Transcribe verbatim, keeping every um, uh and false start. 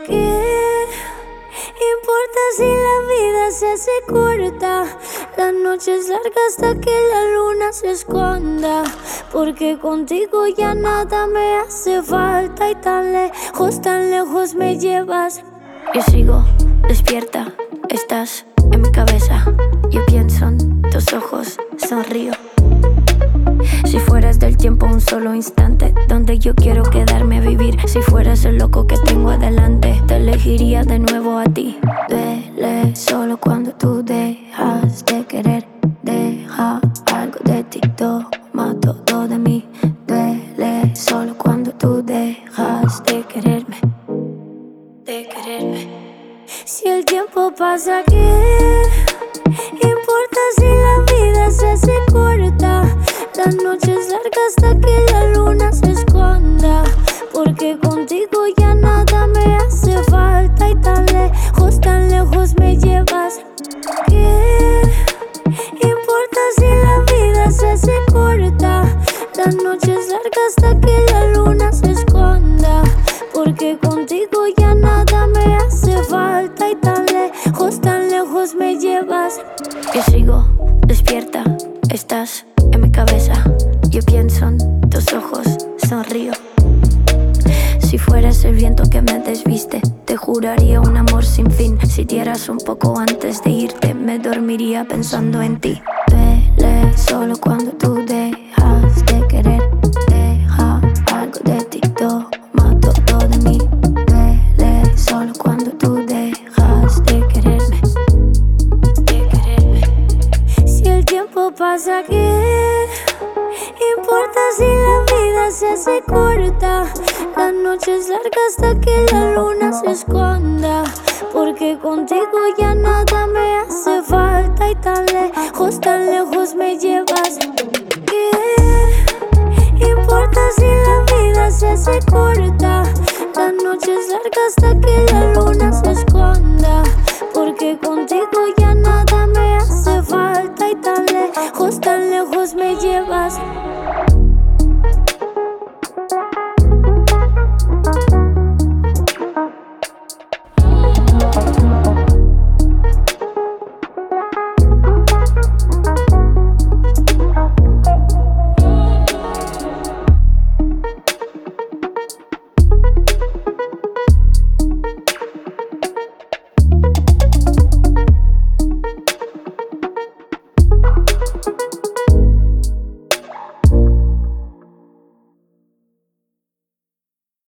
¿Qué importa si la vida se hace corta? La noche es larga hasta que la luna se esconda. Porque contigo ya nada me hace falta. Y tan lejos, tan lejos me llevas. Yo sigo despierta, estás en mi cabeza. Yo pienso en tus ojos, sonrío. Si fueras del tiempo un solo instante donde yo quiero quedarme a vivir. Si fueras el loco que tengo adelante, te elegiría de nuevo a ti. Duele solo cuando tú dejas de querer. Deja algo de ti, toma todo de mí. Duele solo cuando tú dejas de quererme. De quererme. Si el tiempo pasa, ¿qué importa si la vida se hace corta? La noche es larga hasta que la luna se esconda. Porque contigo ya nada me hace falta. Y tan lejos, tan lejos me llevas. ¿Qué importa si la vida se hace corta? La noche es larga hasta que la luna se esconda. Porque contigo ya nada me hace falta. Y tan lejos, tan lejos me llevas. Yo sigo despierta, estás en mi cabeza. Yo pienso en tus ojos, sonrío. Si fueras el viento que me desviste, te juraría un amor sin fin. Si dieras un poco antes de irte, me dormiría pensando en ti. Duele solo cuando tú dejas de querer. Deja algo de ti, toma todo de mí. Duele solo cuando tú dejas de quererme. De quererme. Si el tiempo pasa, ¿qué importa si la vida se hace corta? La noche es larga hasta que la luna se esconda. Porque contigo ya nada me hace falta. Y tan lejos, tan lejos me llevas. ¿Qué importa si la vida se hace corta? La noche es larga hasta que